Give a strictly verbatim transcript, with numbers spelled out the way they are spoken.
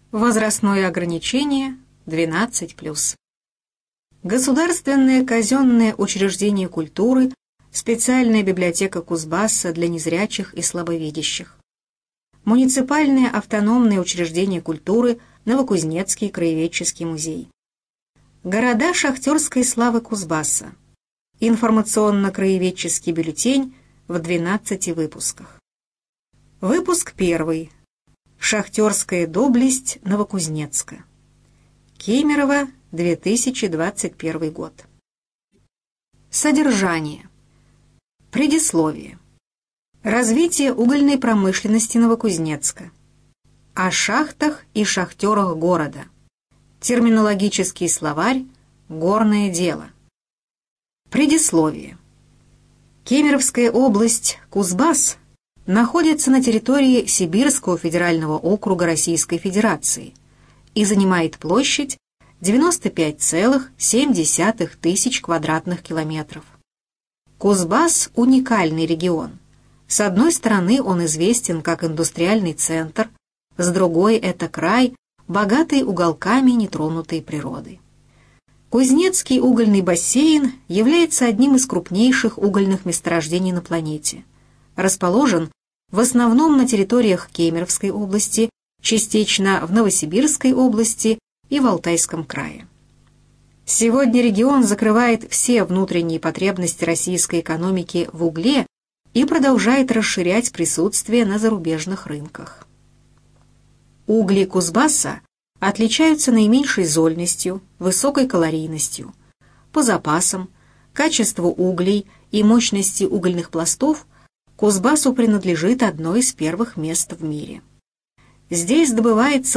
Возрастное ограничение двенадцать плюс. Государственное казенное учреждение культуры, специальная библиотека Кузбасса для незрячих и слабовидящих. Муниципальное автономное учреждение культуры Новокузнецкий краеведческий музей. Города шахтерской славы Кузбасса. Информационно-краеведческий бюллетень в двенадцати выпусках. Выпуск первый. Шахтерская доблесть Новокузнецка. Кемерово, две тысячи двадцать первый год. Содержание. Предисловие. Развитие угольной промышленности Новокузнецка. О шахтах и шахтерах города. Терминологический словарь «Горное дело». Предисловие. Кемеровская область, Кузбасс, находится на территории Сибирского федерального округа Российской Федерации и занимает площадь девяносто пять целых семь десятых тысяч квадратных километров. Кузбасс – уникальный регион. С одной стороны, он известен как индустриальный центр, с другой – это край, богатый уголками нетронутой природы. Кузнецкий угольный бассейн является одним из крупнейших угольных месторождений на планете. Расположен в основном на территориях Кемеровской области, частично в Новосибирской области и в Алтайском крае. Сегодня регион закрывает все внутренние потребности российской экономики в угле и продолжает расширять присутствие на зарубежных рынках. Угли Кузбасса отличаются наименьшей зольностью, высокой калорийностью. По запасам, качеству углей и мощности угольных пластов Кузбассу принадлежит одно из первых мест в мире. Здесь добывается